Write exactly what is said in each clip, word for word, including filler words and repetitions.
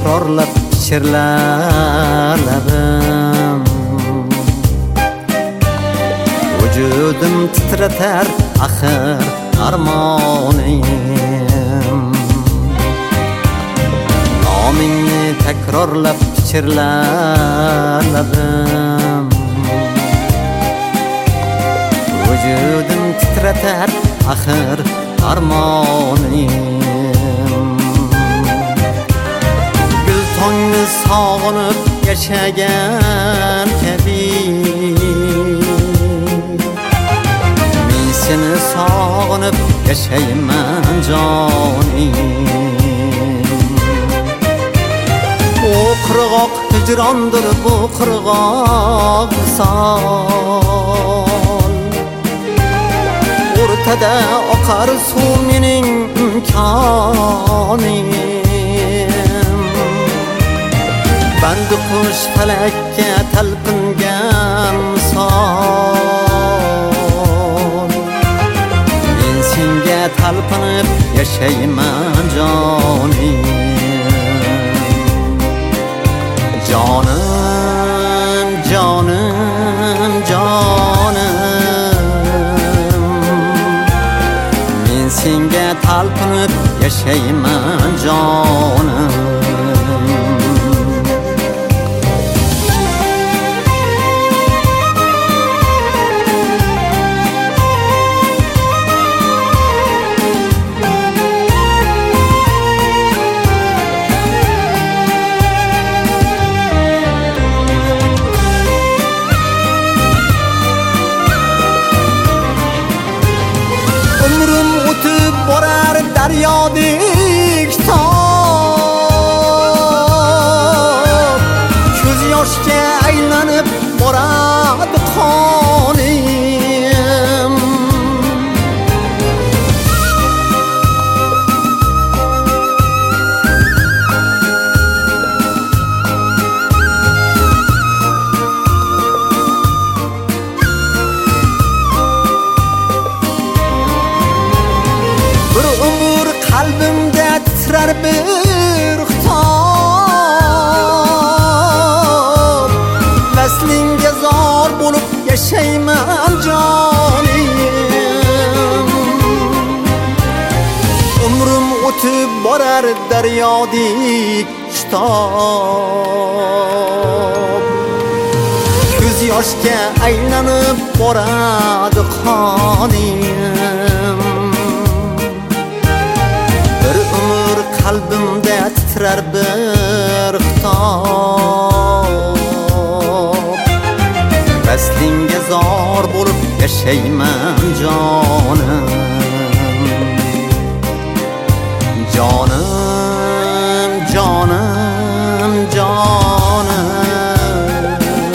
takrorlab pichirlar labim. Vücudim titreter axir armonim. Nomingni takrorlab pichirlar labim. Vücudim titreter axir armonim. Gül tongni sog'inib yashagan kabi men seni sog'inib yashayman jonim. Bu qirg'oq hijrondir, bu qirg'oq visol. O'rtada oqar suv mening imkonim. Bandi qush falakka talpingan misol. Men senga talpinib yashayman jonim. Jonim, jonim, jonim. Men senga talpinib yashayman jonim. Borar daryodek tob, ko'z yoshga aylanib boradi qonim. Qalbimda titrar bir xitob. Vaslinga zor bo'lib yashayman jonim. Umrim o'tib borar daryodek shitob. Ko'z yoshga aylanib boradi qonim. Qalbimda titrar bir xitob. Vaslinga zor bo'lib yashayman jonim. Jonim, jonim, jonim.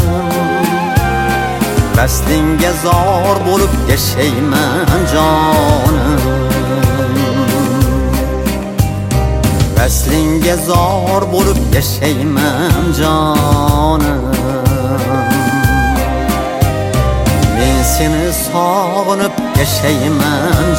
Vaslinga zor bo'lib yashayman jonim. Vaslinga zor bo'lib yashayman jonim. Men seni sog'inib yashayman